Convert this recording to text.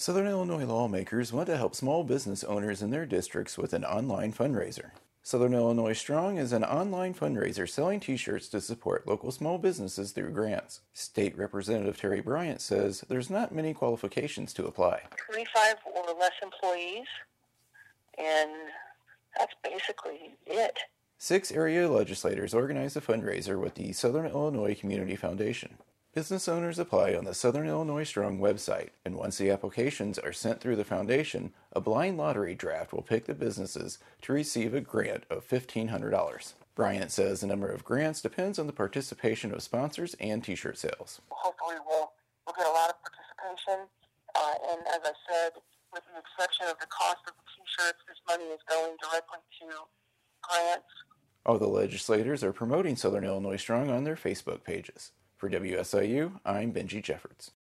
Southern Illinois lawmakers want to help small business owners in their districts with an online fundraiser. Southern Illinois Strong is an online fundraiser selling t-shirts to support local small businesses through grants. State Representative Terry Bryant says there's not many qualifications to apply. 25 or less employees, and that's basically it. 6 area legislators organized a fundraiser with the Southern Illinois Community Foundation. Business owners apply on the Southern Illinois Strong website, and once the applications are sent through the foundation, a blind lottery draft will pick the businesses to receive a grant of $1,500. Bryant says the number of grants depends on the participation of sponsors and t-shirt sales. Hopefully we'll get a lot of participation, and as I said, with the exception of the cost of the t-shirts, this money is going directly to grants. All the legislators are promoting Southern Illinois Strong on their Facebook pages. For WSIU, I'm Benji Jeffords.